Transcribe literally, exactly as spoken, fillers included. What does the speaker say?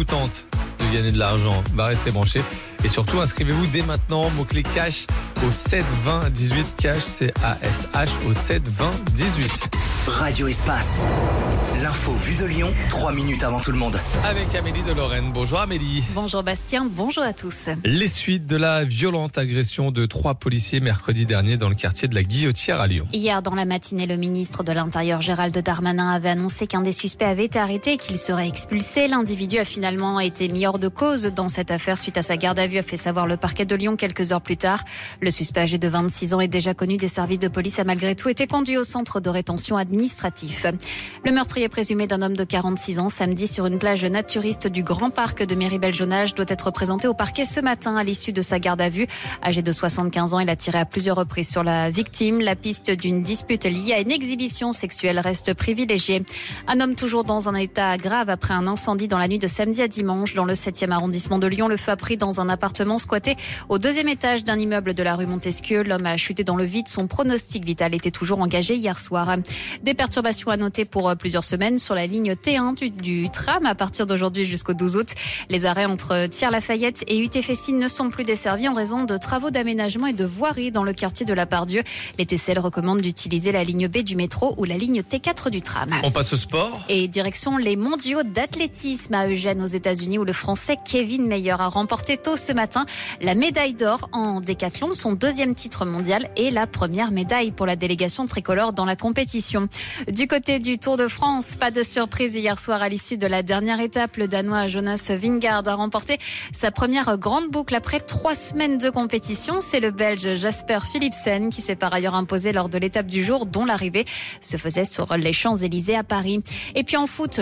vous tente de gagner de l'argent, bah restez branchés. Et surtout, inscrivez-vous dès maintenant, mot-clé cash au sept vingt dix-huit, cash, C A S H, au sept vingt dix-huit. Radio Espace, l'info vue de Lyon, trois minutes avant tout le monde. Avec Amélie de Lorraine. Bonjour Amélie. Bonjour Bastien, bonjour à tous. Les suites de la violente agression de trois policiers mercredi dernier dans le quartier de la Guillotière à Lyon. Hier dans la matinée, le ministre de l'Intérieur Gérald Darmanin avait annoncé qu'un des suspects avait été arrêté et qu'il serait expulsé. L'individu a finalement été mis hors de cause dans cette affaire suite à sa garde à vue, a fait savoir le parquet de Lyon quelques heures plus tard. Le suspect âgé de vingt-six ans est déjà connu des services de police a malgré tout été conduit au centre de rétention administratif. Le meurtrier présumé d'un homme de quarante-six ans samedi sur une plage naturiste du Grand Parc de Méribel-Jonage doit être présenté au parquet ce matin à l'issue de sa garde à vue. Âgé de soixante-quinze ans, il a tiré à plusieurs reprises sur la victime. La piste d'une dispute liée à une exhibition sexuelle reste privilégiée. Un homme toujours dans un état grave après un incendie dans la nuit de samedi à dimanche dans le septième arrondissement de Lyon. Le feu a pris dans un appartement squatté au deuxième étage d'un immeuble de la rue Montesquieu. L'homme a chuté dans le vide. Son pronostic vital était toujours engagé hier soir. Des perturbations à noter pour plusieurs semaines sur la ligne T un du, du tram à partir d'aujourd'hui jusqu'au douze août. Les arrêts entre Thiers-Lafayette et U T Fessines ne sont plus desservis en raison de travaux d'aménagement et de voirie dans le quartier de la Pardieu. Les T C L recommandent d'utiliser la ligne B du métro ou la ligne T quatre du tram. On passe au sport. Et direction les mondiaux d'athlétisme à Eugène aux États-Unis où le Français Kevin Mayer a remporté tôt ce matin la médaille d'or en décathlon, son deuxième titre mondial et la première médaille pour la délégation tricolore dans la compétition. Du côté du Tour de France, pas de surprise hier soir à l'issue de la dernière étape. Le Danois Jonas Vingegaard a remporté sa première grande boucle après trois semaines de compétition. C'est le Belge Jasper Philipsen qui s'est par ailleurs imposé lors de l'étape du jour dont l'arrivée se faisait sur les Champs-Élysées à Paris. Et puis en foot,